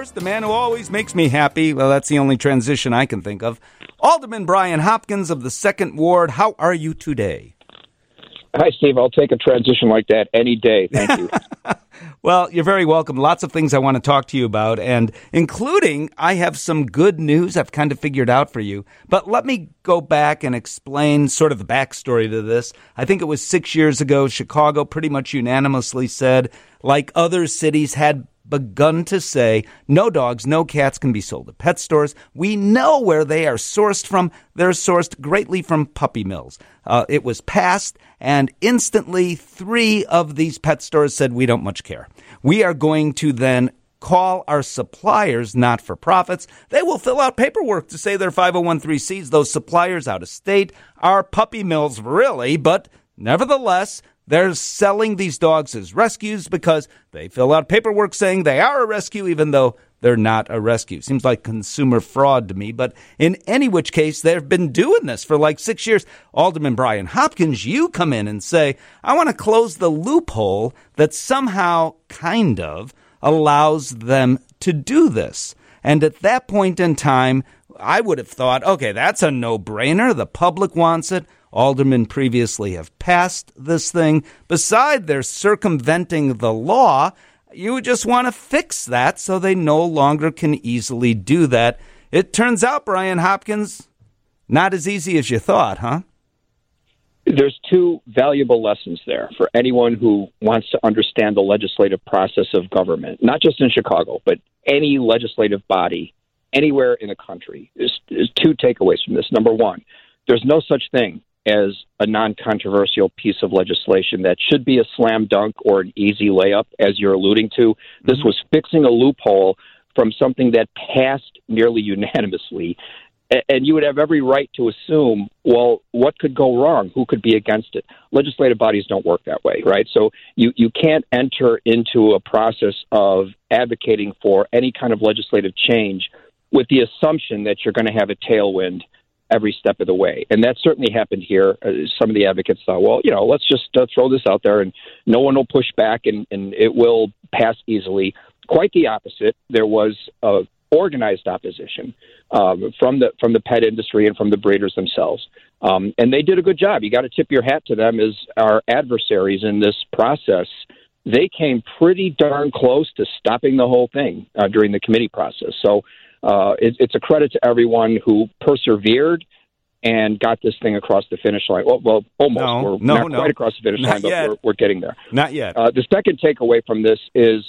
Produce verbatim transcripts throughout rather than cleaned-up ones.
first, the man who always makes me happy. Well, that's the only transition I can think of. Alderman Brian Hopkins of the second Ward. How are you today? Hi, Steve. I'll take a transition like that any day. Thank you. Well, you're very welcome. Lots of things I want to talk to you about, and including I have some good news I've kind of figured out for you. But let me go back and explain sort of the backstory to this. I think it was six years ago, Chicago pretty much unanimously said, like other cities had begun to say, no dogs, no cats can be sold at pet stores. We know where they are sourced from. They're sourced greatly from puppy mills. Uh, it was passed, and instantly three of these pet stores said, we don't much care. We are going to then call our suppliers not-for-profits. They will fill out paperwork to say they're five oh one c threes. Those suppliers out of state are puppy mills, really, but nevertheless, they're selling these dogs as rescues because they fill out paperwork saying they are a rescue, even though they're not a rescue. Seems like consumer fraud to me, but in any which case, they've been doing this for like six years. Alderman Brian Hopkins, you come in and say, I want to close the loophole that somehow kind of allows them to do this. And at that point in time, I would have thought, okay, that's a no-brainer. The public wants it. Aldermen previously have passed this thing. Beside their circumventing the law, you just want to fix that so they no longer can easily do that. It turns out, Brian Hopkins, not as easy as you thought, huh? There's two valuable lessons there for anyone who wants to understand the legislative process of government, not just in Chicago, but any legislative body anywhere in the country. There's, there's two takeaways from this. Number one, there's no such thing as a non-controversial piece of legislation that should be a slam dunk or an easy layup, as you're alluding to. This was fixing a loophole from something that passed nearly unanimously. And you would have every right to assume, well, what could go wrong? Who could be against it? Legislative bodies don't work that way, right? So you, you can't enter into a process of advocating for any kind of legislative change with the assumption that you're going to have a tailwind every step of the way. And that certainly happened here. Uh, some of the advocates thought, well, you know, let's just uh, throw this out there and no one will push back and, and it will pass easily. Quite the opposite. There was uh, organized opposition um, from the from the pet industry and from the breeders themselves. Um, and they did a good job. You got to tip your hat to them as our adversaries in this process. They came pretty darn close to stopping the whole thing uh, during the committee process. So Uh, it, it's a credit to everyone who persevered and got this thing across the finish line. Well, well almost. No, we're no, not no. quite across the finish Not line, but yet. we're, we're getting there. Not yet. Uh, the second takeaway from this is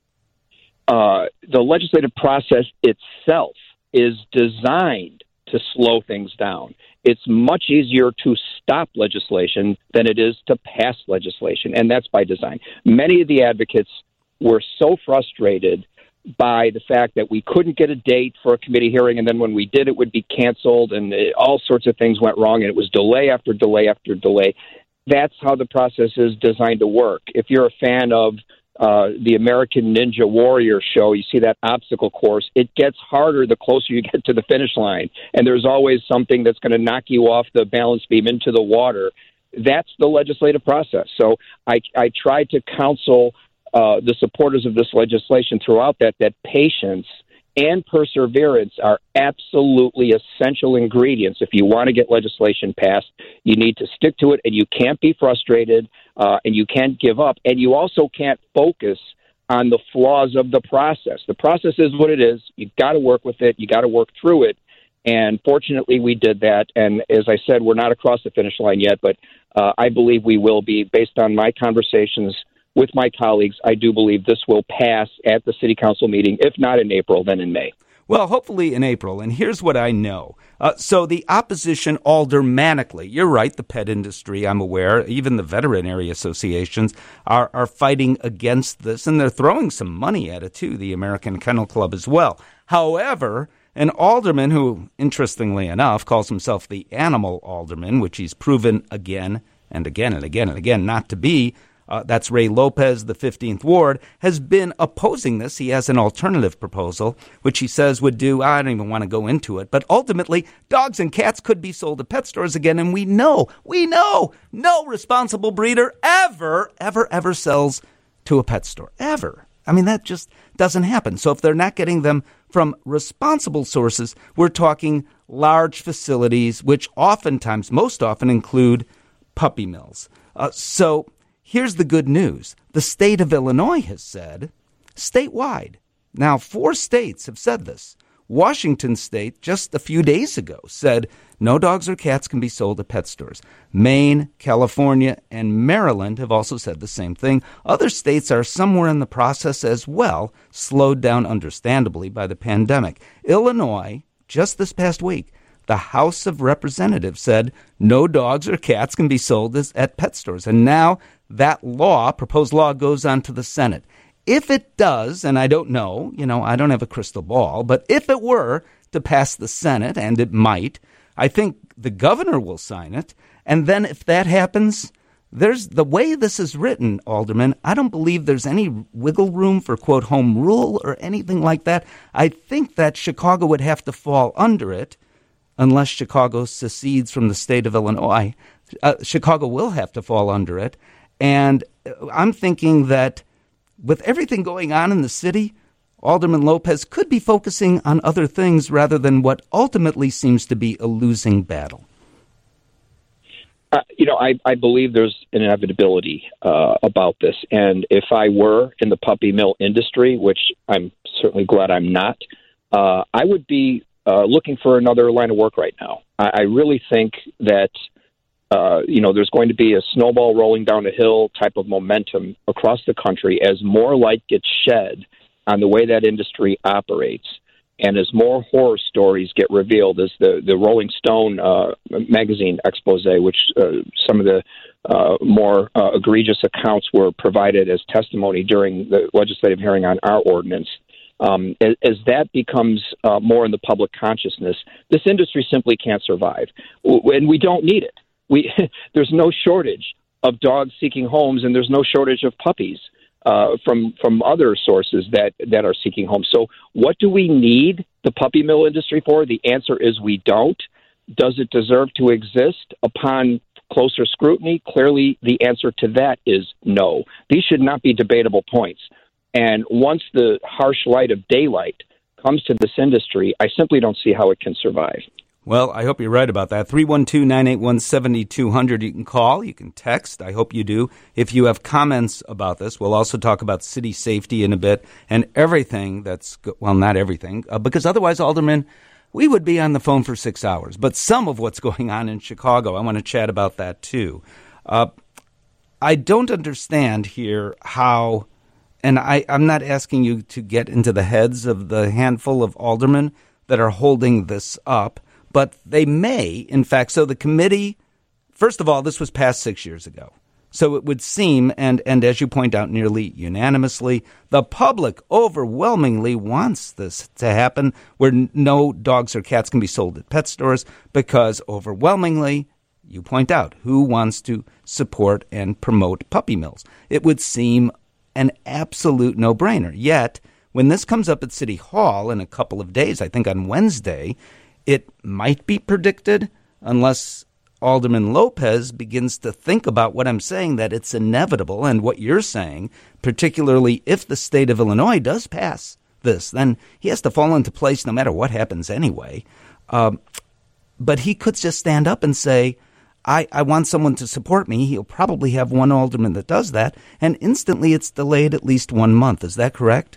uh, the legislative process itself is designed to slow things down. It's much easier to stop legislation than it is to pass legislation, and that's by design. Many of the advocates were so frustrated by the fact that we couldn't get a date for a committee hearing, and then when we did, it would be canceled, and it, all sorts of things went wrong, and it was delay after delay after delay. That's how the process is designed to work. If you're a fan of uh, the American Ninja Warrior show, you see that obstacle course, it gets harder the closer you get to the finish line, and there's always something that's going to knock you off the balance beam into the water. That's the legislative process. So I, I try to counsel Uh, the supporters of this legislation throughout that, that patience and perseverance are absolutely essential ingredients. If you want to get legislation passed, you need to stick to it, and you can't be frustrated, uh, and you can't give up, and you also can't focus on the flaws of the process. The process is what it is. You've got to work with it. You got to work through it. And fortunately, we did that. And as I said, we're not across the finish line yet, but uh, I believe we will be. Based on my conversations with my colleagues, I do believe this will pass at the city council meeting, if not in April, then in May. Well, hopefully in April. And here's what I know. Uh, so the opposition aldermanically, you're right, the pet industry, I'm aware, even the veterinary associations are, are fighting against this, and they're throwing some money at it, too, the American Kennel Club as well. However, an alderman who, interestingly enough, calls himself the animal alderman, which he's proven again and again and again and again not to be, Uh, that's Ray Lopez, the fifteenth Ward, has been opposing this. He has an alternative proposal, which he says would do, I don't even want to go into it, but ultimately, dogs and cats could be sold at pet stores again, and we know, we know, no responsible breeder ever, ever, ever sells to a pet store, ever. I mean, that just doesn't happen. So if they're not getting them from responsible sources, we're talking large facilities, which oftentimes, most often include puppy mills. Uh, so here's the good news. The state of Illinois has said, statewide. Now, four states have said this. Washington State, just a few days ago, said no dogs or cats can be sold at pet stores. Maine, California, and Maryland have also said the same thing. Other states are somewhere in the process as well, slowed down understandably by the pandemic. Illinois, just this past week, the House of Representatives said no dogs or cats can be sold as, at pet stores. And now that law, proposed law, goes on to the Senate. If it does, and I don't know, you know, I don't have a crystal ball, but if it were to pass the Senate, and it might, I think the governor will sign it. And then if that happens, there's the way this is written, Alderman, I don't believe there's any wiggle room for, quote, home rule or anything like that. I think that Chicago would have to fall under it unless Chicago secedes from the state of Illinois. Uh, Chicago will have to fall under it. And I'm thinking that with everything going on in the city, Alderman Lopez could be focusing on other things rather than what ultimately seems to be a losing battle. Uh, you know, I, I believe there's an inevitability uh, about this. And if I were in the puppy mill industry, which I'm certainly glad I'm not, uh, I would be uh, looking for another line of work right now. I, I really think that Uh, you know, there's going to be a snowball rolling down a hill type of momentum across the country as more light gets shed on the way that industry operates, and as more horror stories get revealed, as the, the Rolling Stone uh, magazine expose, which uh, some of the uh, more uh, egregious accounts were provided as testimony during the legislative hearing on our ordinance. Um, as, as that becomes uh, more in the public consciousness, this industry simply can't survive, and we don't need it. We, there's no shortage of dogs seeking homes, and there's no shortage of puppies uh, from from other sources that, that are seeking homes. So what do we need the puppy mill industry for? The answer is we don't. Does it deserve to exist upon closer scrutiny? Clearly, the answer to that is no. These should not be debatable points. And once the harsh light of daylight comes to this industry, I simply don't see how it can survive. Well, I hope you're right about that. three one two, nine eight one, seven two zero zero. You can call. You can text. I hope you do. If you have comments about this, we'll also talk about city safety in a bit and everything that's, go- well, not everything, uh, because otherwise, Alderman, we would be on the phone for six hours. But some of what's going on in Chicago, I want to chat about that too. Uh, I don't understand here how, and I, I'm not asking you to get into the heads of the handful of aldermen that are holding this up, but they may, in fact, so the committee, first of all, this was passed six years ago. So it would seem, and, and as you point out, nearly unanimously, the public overwhelmingly wants this to happen where no dogs or cats can be sold at pet stores because overwhelmingly, you point out, who wants to support and promote puppy mills? It would seem an absolute no-brainer. Yet, when this comes up at City Hall in a couple of days, I think on Wednesday, it might be predicted, unless Alderman Lopez begins to think about what I'm saying, that it's inevitable, and what you're saying, particularly if the state of Illinois does pass this, then he has to fall into place no matter what happens anyway. Um, but he could just stand up and say, I, I want someone to support me. He'll probably have one alderman that does that, and instantly it's delayed at least one month. Is that correct?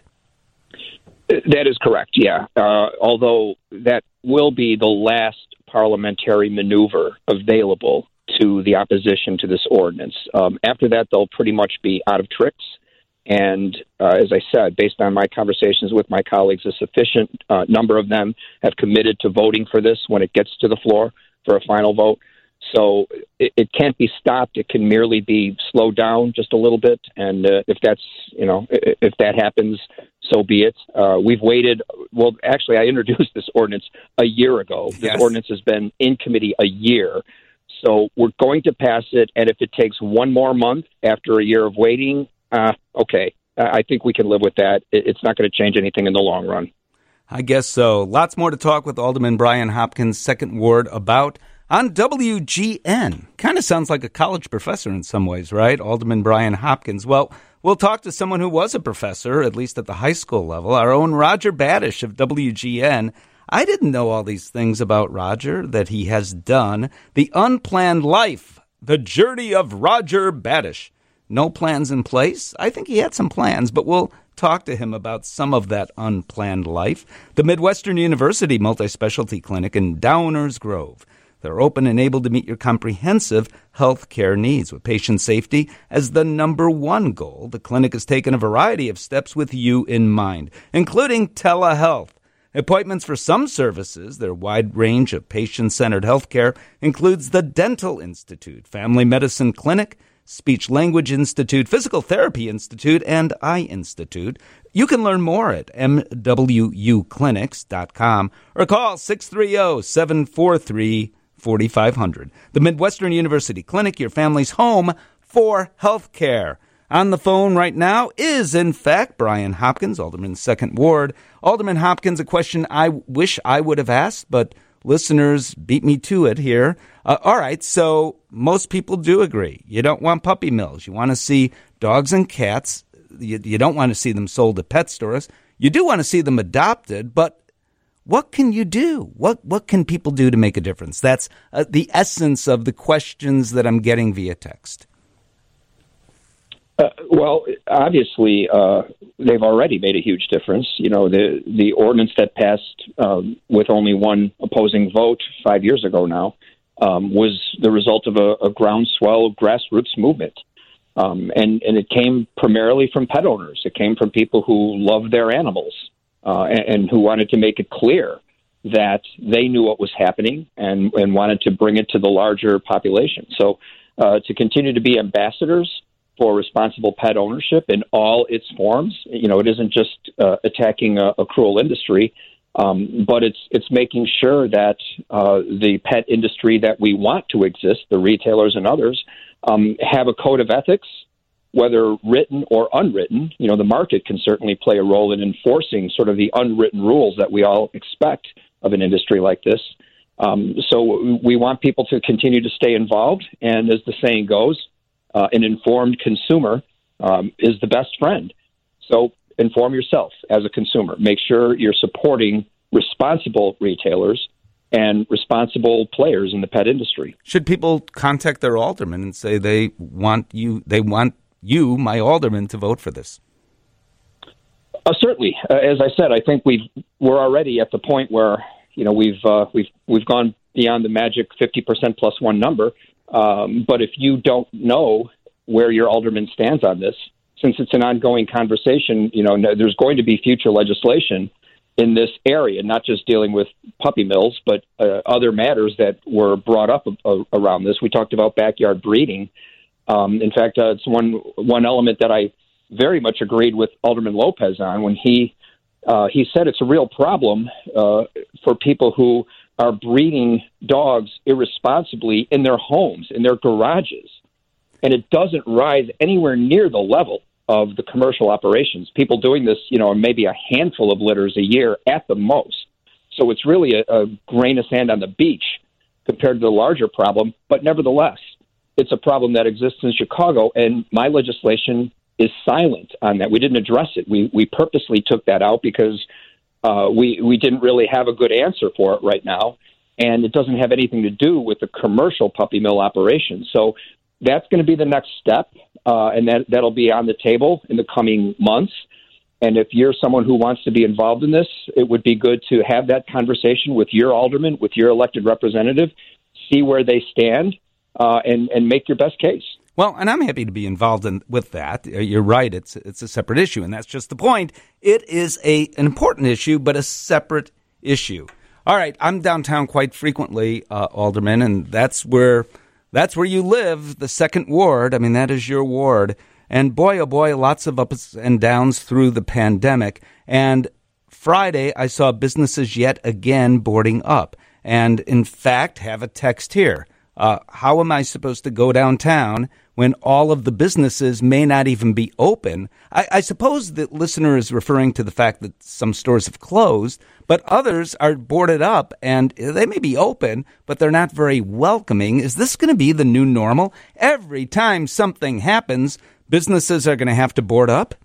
That is correct, yeah. Uh, although that will be the last parliamentary maneuver available to the opposition to this ordinance. Um, after that, they'll pretty much be out of tricks. And uh, as I said, based on my conversations with my colleagues, a sufficient uh, number of them have committed to voting for this when it gets to the floor for a final vote. So it, it can't be stopped. It can merely be slowed down just a little bit. And uh, if that's, you know, if that happens, so be it. Uh, we've waited. Well, actually, I introduced this ordinance a year ago. This yes. ordinance has been in committee a year. So we're going to pass it. And if it takes one more month after a year of waiting, uh, okay, I think we can live with that. It's not going to change anything in the long run. I guess so. Lots more to talk with Alderman Brian Hopkins, Second Ward, about on W G N. Kind of sounds like a college professor in some ways, right? Alderman Brian Hopkins. Well, We'll talk to someone who was a professor, at least at the high school level, our own Roger Badish of W G N. I didn't know all these things about Roger that he has done. The Unplanned Life, the journey of Roger Badish. No plans in place? I think he had some plans, but we'll talk to him about some of that unplanned life. The Midwestern University Multi-Specialty Clinic in Downers Grove. They're open and able to meet your comprehensive health care needs with patient safety as the number one goal. The clinic has taken a variety of steps with you in mind, including telehealth. Appointments for some services, their wide range of patient-centered health care, includes the Dental Institute, Family Medicine Clinic, Speech Language Institute, Physical Therapy Institute, and Eye Institute. You can learn more at m w u clinics dot com or call six three zero, seven four three, four five zero zero. The Midwestern University Clinic, your family's home for health care. On the phone right now is, in fact, Brian Hopkins, Alderman's Second Ward. Alderman Hopkins, a question I wish I would have asked, but listeners beat me to it here. Uh, all right, so most people do agree. You don't want puppy mills. You want to see dogs and cats. You, you don't want to see them sold at pet stores. You do want to see them adopted, but what can you do? What what can people do to make a difference? That's uh, the essence of the questions that I'm getting via text. Uh, well, obviously, uh, they've already made a huge difference. You know, the the ordinance that passed um, with only one opposing vote five years ago now um, was the result of a, a groundswell grassroots movement. Um, and, and it came primarily from pet owners. It came from people who love their animals uh, and, and who wanted to make it clear that they knew what was happening and, and wanted to bring it to the larger population. So uh, to continue to be ambassadors for responsible pet ownership in all its forms. You know, it isn't just uh, attacking a, a cruel industry, um, but it's it's making sure that uh, the pet industry that we want to exist, the retailers and others, um, have a code of ethics, whether written or unwritten. You know, the market can certainly play a role in enforcing sort of the unwritten rules that we all expect of an industry like this. Um, so we want people to continue to stay involved, and as the saying goes, Uh, an informed consumer um, is the best friend. So inform yourself as a consumer. Make sure you're supporting responsible retailers and responsible players in the pet industry. Should people contact their alderman and say they want you, they want you, my alderman, to vote for this? Uh, certainly, uh, as I said, I think we've we're already at the point where you know we've uh, we've we've gone beyond the magic fifty percent plus one number. Um, but if you don't know where your alderman stands on this, since it's an ongoing conversation, you know, no, there's going to be future legislation in this area, not just dealing with puppy mills, but uh, other matters that were brought up uh, around this. We talked about backyard breeding. Um, in fact, uh, it's one one element that I very much agreed with Alderman Lopez on when he uh, he said it's a real problem uh, for people who are breeding dogs irresponsibly in their homes, in their garages. And it doesn't rise anywhere near the level of the commercial operations. People doing this, you know, maybe a handful of litters a year at the most. So it's really a, a grain of sand on the beach compared to the larger problem. But nevertheless, it's a problem that exists in Chicago, and my legislation is silent on that. We didn't address it. We we purposely took that out because Uh, we, we didn't really have a good answer for it right now, and it doesn't have anything to do with the commercial puppy mill operation. So that's going to be the next step, uh, and that, that'll be on the table in the coming months. And if you're someone who wants to be involved in this, it would be good to have that conversation with your alderman, with your elected representative, see where they stand, uh, and, and make your best case. Well, and I'm happy to be involved in with that. You're right; it's it's a separate issue, and that's just the point. It is a an important issue, but a separate issue. All right, I'm downtown quite frequently, uh, Alderman, and that's where that's where you live, the Second Ward. I mean, that is your ward, and boy, oh boy, lots of ups and downs through the pandemic. And Friday, I saw businesses yet again boarding up, and in fact, have a text here. Uh, how am I supposed to go downtown when all of the businesses may not even be open? I, I suppose the listener is referring to the fact that some stores have closed, but others are boarded up and they may be open, but they're not very welcoming. Is this going to be the new normal? Every time something happens, businesses are going to have to board up?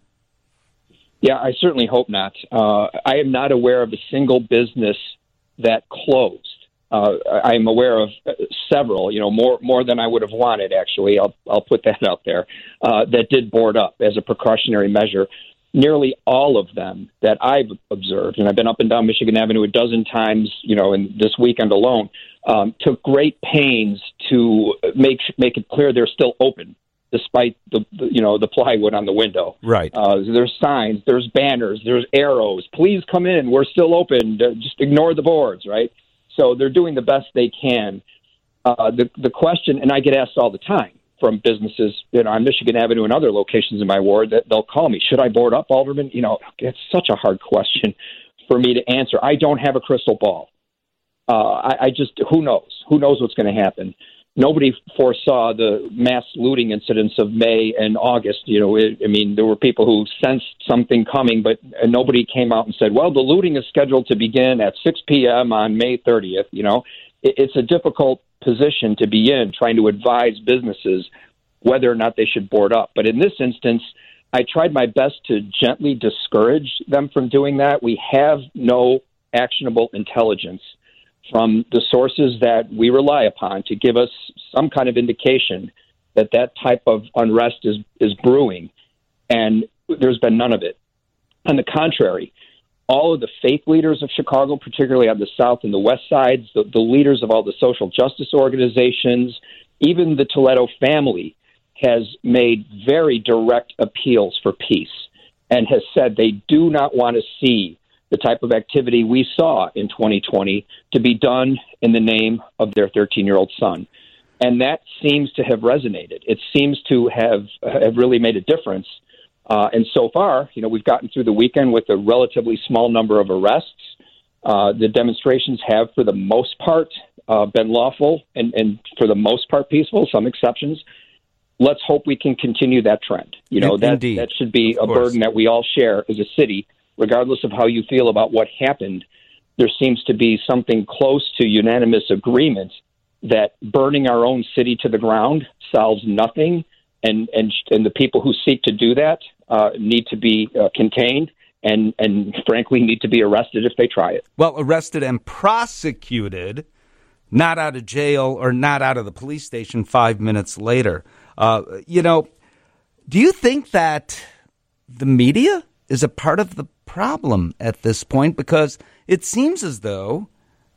Yeah, I certainly hope not. Uh, I am not aware of a single business that closed. Uh, I am aware of several, you know, more more than I would have wanted, actually. I'll, I'll put that out there, uh, that did board up as a precautionary measure. Nearly all of them that I've observed, and I've been up and down Michigan Avenue a dozen times, you know, in this weekend alone, um, took great pains to make make it clear they're still open, despite the, the you know the plywood on the window. Right. Uh, there's signs, there's banners, there's arrows. Please come in. We're still open. Just ignore the boards. Right. So they're doing the best they can. Uh, the the question, and I get asked all the time from businesses, you know, on Michigan Avenue and other locations in my ward, that they'll call me, should I board up, Alderman? You know, it's such a hard question for me to answer. I don't have a crystal ball. Uh, I, I just, who knows? Who knows what's going to happen? Nobody foresaw the mass looting incidents of May and August. You know, it, I mean, there were people who sensed something coming, but nobody came out and said, well, the looting is scheduled to begin at six p.m. on May thirtieth. You know, it, it's a difficult position to be in, trying to advise businesses whether or not they should board up. But in this instance, I tried my best to gently discourage them from doing that. We have no actionable intelligence from the sources that we rely upon to give us some kind of indication that that type of unrest is, is brewing. And there's been none of it. On the contrary, all of the faith leaders of Chicago, particularly on the south and the west sides, the, the leaders of all the social justice organizations, even the Toledo family has made very direct appeals for peace and has said they do not want to see the type of activity we saw in twenty twenty to be done in the name of their thirteen-year-old son. And that seems to have resonated. It seems to have, have really made a difference. Uh, and so far, you know, we've gotten through the weekend with a relatively small number of arrests. Uh, the demonstrations have, for the most part, uh, been lawful and, and for the most part peaceful, some exceptions. Let's hope we can continue that trend. You know, that, that should be a burden that we all share as a city, regardless of how you feel about what happened. There seems to be something close to unanimous agreement that burning our own city to the ground solves nothing, and, and, and the people who seek to do that uh, need to be uh, contained and, and, frankly, need to be arrested if they try it. Well, arrested and prosecuted, not out of jail or not out of the police station five minutes later. Uh, you know, do you think that the media is a part of the problem at this point? Because it seems as though,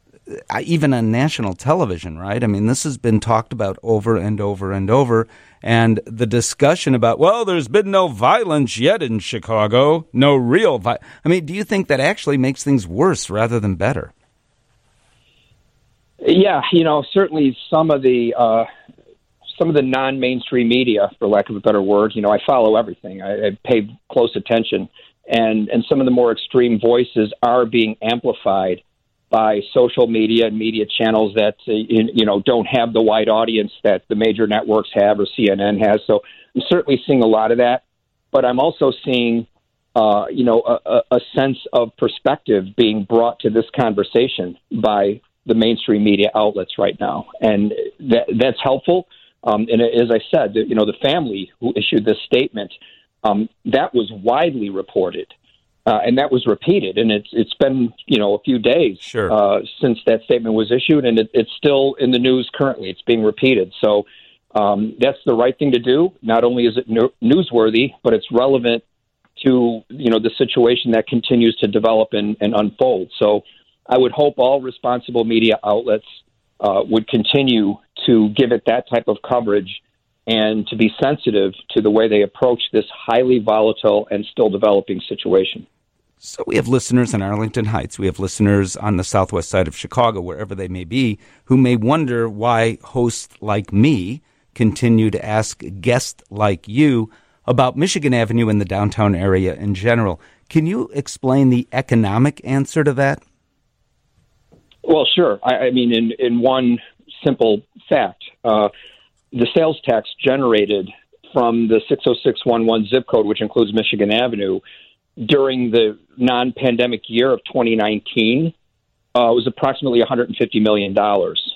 uh, even on national television, right? I mean, this has been talked about over and over and over. And the discussion about, well, there's been no violence yet in Chicago, no real violence. I mean, do you think that actually makes things worse rather than better? Yeah, you know, certainly some of the uh, some of the non-mainstream media, for lack of a better word, you know, I follow everything. I, I pay close attention. And, and some of the more extreme voices are being amplified by social media and media channels that, uh, you, you know, don't have the wide audience that the major networks have or C N N has. So I'm certainly seeing a lot of that. But I'm also seeing, uh, you know, a, a sense of perspective being brought to this conversation by the mainstream media outlets right now. And that, that's helpful. Um, and as I said, you know, the family who issued this statement, um, that was widely reported. Uh, and that was repeated, and it's it's been you know a few days sure. uh, since that statement was issued, and it, it's still in the news currently. It's being repeated, so um, that's the right thing to do. Not only is it no- newsworthy, but it's relevant to you know the situation that continues to develop and, and unfold. So I would hope all responsible media outlets uh, would continue to give it that type of coverage and to be sensitive to the way they approach this highly volatile and still developing situation. So we have listeners in Arlington Heights. We have listeners on the southwest side of Chicago, wherever they may be, who may wonder why hosts like me continue to ask guests like you about Michigan Avenue and the downtown area in general. Can you explain the economic answer to that? Well, sure. I, I mean, in, in one simple fact, uh, the sales tax generated from the six oh six one one zip code, which includes Michigan Avenue, during the non-pandemic year of twenty nineteen, uh, was approximately one hundred fifty million dollars.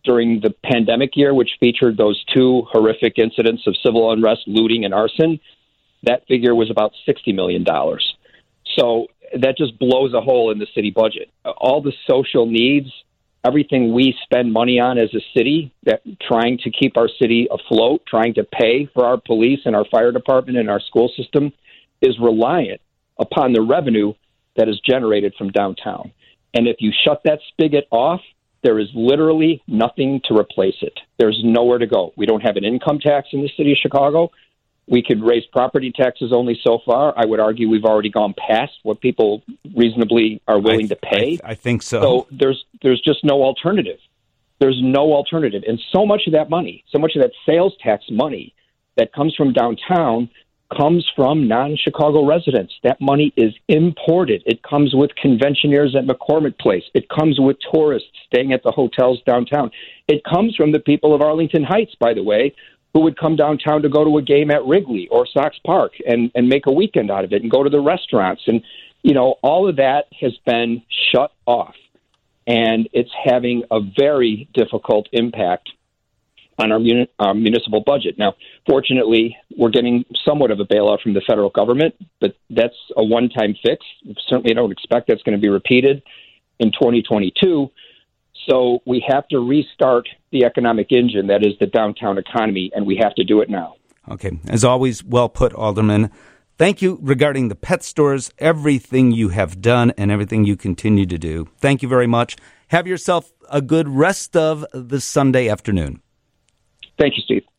during the pandemic year, which featured those two horrific incidents of civil unrest, looting, and arson, that figure was about sixty million dollars. So that just blows a hole in the city budget. All the social needs, everything we spend money on as a city, that trying to keep our city afloat, trying to pay for our police and our fire department and our school system, is reliant upon the revenue that is generated from downtown. And if you shut that spigot off, there is literally nothing to replace it. There's nowhere to go. We don't have an income tax in the city of Chicago. We could raise property taxes only so far. I would argue we've already gone past what people reasonably are willing I, to pay. I, I think so. So there's there's just no alternative. There's no alternative. And so much of that money, so much of that sales tax money that comes from downtown comes from non-Chicago residents. That money is imported. It comes with conventioneers at McCormick Place. It comes with tourists staying at the hotels downtown. It comes from the people of Arlington Heights, by the way, who would come downtown to go to a game at Wrigley or Sox Park and, and make a weekend out of it and go to the restaurants. And, you know, all of that has been shut off. And it's having a very difficult impact on our, muni- our municipal budget. Now, fortunately, we're getting somewhat of a bailout from the federal government, but that's a one-time fix. Certainly don't expect that's going to be repeated in twenty twenty-two. So we have to restart the economic engine that is the downtown economy, and we have to do it now. Okay. As always, well put, Alderman. Thank you regarding the pet stores, everything you have done and everything you continue to do. Thank you very much. Have yourself a good rest of the Sunday afternoon. Thank you, Steve.